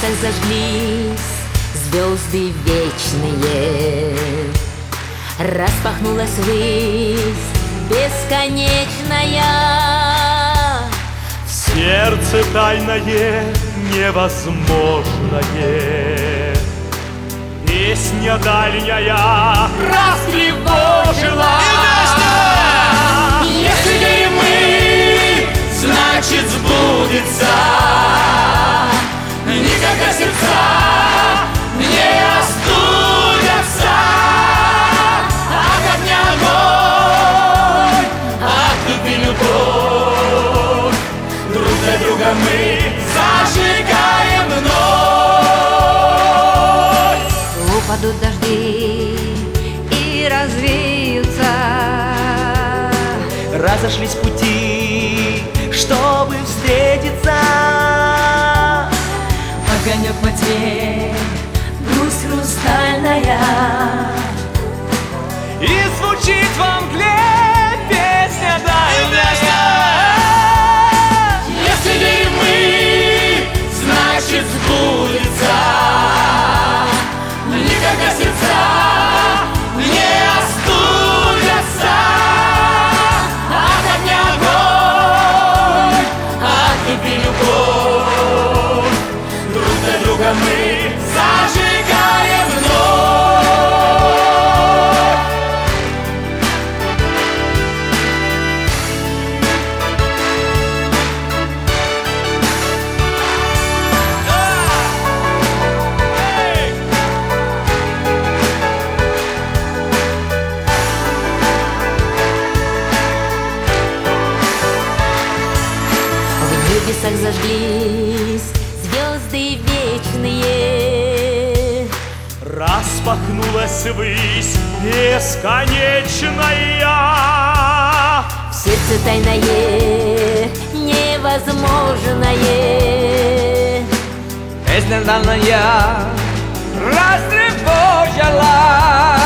небесах зажглись звезды вечные, распахнулась ввысь бесконечная. В сердце тайное, невозможное, песня дальняя растревожила. Если верим мы, значит сбудется. Никогда сердца не остудятся. От огня огонь, от любви любовь. Друг для друга мы зажигаем вновь. Упадут дожди и развеются, разошлись пути, чтобы встретиться. огонек во тьме, грусть хрустальная, И звучит во мгле песня дальняя. Если верим мы, значит сбудется. Никогда сердца не остудятся. От огня огонь, от любви любовь. Друг для друга мы зажигаем вновь. в небесах зажглись звезды вечные, распахнулась ввысь бесконечная. в сердце тайное, невозможное. Песня дальняя растревожила.